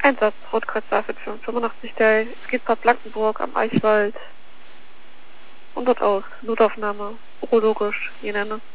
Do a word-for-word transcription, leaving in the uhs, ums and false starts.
Einsatz, Rotkreuz Safed fünfundachtzig Day, es geht nach Blankenburg am Eichwald. Und dort aus, Notaufnahme, urologisch, je nenne.